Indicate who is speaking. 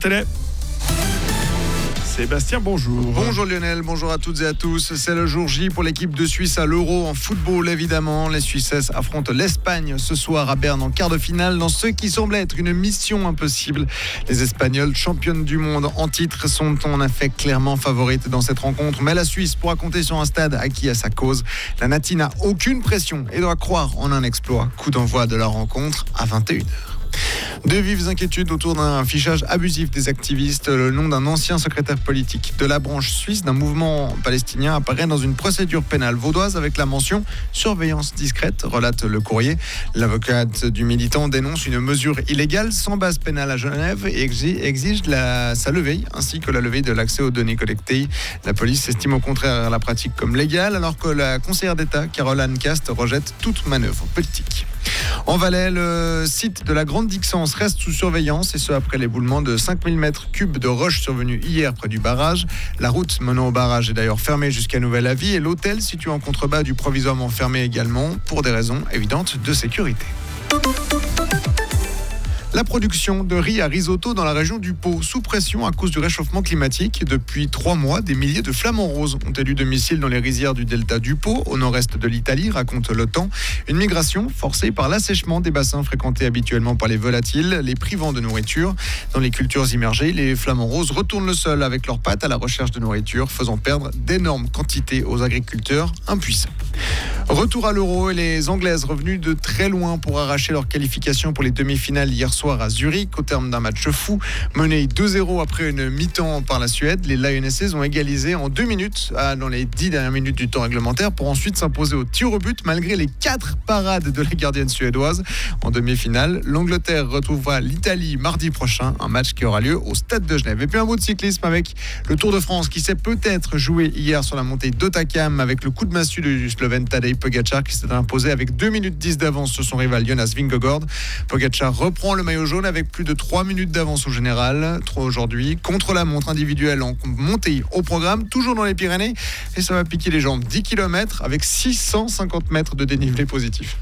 Speaker 1: Télé. Sébastien, bonjour.
Speaker 2: Bonjour Lionel, bonjour à toutes et à tous. C'est le jour J pour l'équipe de Suisse à l'Euro en football évidemment. Les Suissesses affrontent l'Espagne ce soir à Berne en quart de finale dans ce qui semblait être une mission impossible. Les Espagnols, championnes du monde en titre, sont en effet clairement favorites dans cette rencontre. Mais la Suisse pourra compter sur un stade acquis à sa cause. La Nati n'a aucune pression et doit croire en un exploit. Coup d'envoi de la rencontre à 21h. De vives inquiétudes autour d'un fichage abusif des activistes. Le nom d'un ancien secrétaire politique de la branche suisse d'un mouvement palestinien apparaît dans une procédure pénale vaudoise avec la mention « surveillance discrète », relate Le Courrier. L'avocate du militant dénonce une mesure illégale sans base pénale à Genève et exige sa levée ainsi que la levée de l'accès aux données collectées. La police estime au contraire la pratique comme légale alors que la conseillère d'État, Caroline Cast, rejette toute manœuvre politique. En Valais, le site de la Grande Dixence reste sous surveillance et ce après l'éboulement de 5000 mètres cubes de roches survenus hier près du barrage. La route menant au barrage est d'ailleurs fermée jusqu'à nouvel avis et l'hôtel situé en contrebas du provisoirement fermé également pour des raisons évidentes de sécurité. La production de riz à risotto dans la région du Pau, sous pression à cause du réchauffement climatique. Depuis 3 mois, des milliers de flamants roses ont élu domicile dans les rizières du delta du Pau, au nord-est de l'Italie, raconte Le Temps. Une migration forcée par l'assèchement des bassins fréquentés habituellement par les volatiles, les privant de nourriture. Dans les cultures immergées, les flamants roses retournent le sol avec leurs pattes à la recherche de nourriture, faisant perdre d'énormes quantités aux agriculteurs impuissants. Retour à l'Euro et les Anglaises revenues de très loin pour arracher leur qualification pour les demi-finales hier soir à Zurich au terme d'un match fou. Mené 2-0 après une mi-temps par la Suède, les Lionesses ont égalisé en 2 minutes dans les 10 dernières minutes du temps réglementaire pour ensuite s'imposer au tir au but malgré les 4 parades de la gardienne suédoise. En demi-finale, l'Angleterre retrouvera l'Italie mardi prochain, un match qui aura lieu au Stade de Genève. Et puis un mot de cyclisme avec le Tour de France qui s'est peut-être joué hier sur la montée d'Otakam avec le coup de massue du Slovène Tadej Pogačar qui s'est imposé avec 2 minutes 10 d'avance sur son rival Jonas Vingegaard. Pogačar reprend le maillot jaune avec plus de 3 minutes d'avance au général. 3 aujourd'hui, contre la montre individuelle en montée au programme, toujours dans les Pyrénées. Et ça va piquer les jambes. 10 km avec 650 mètres de dénivelé positif.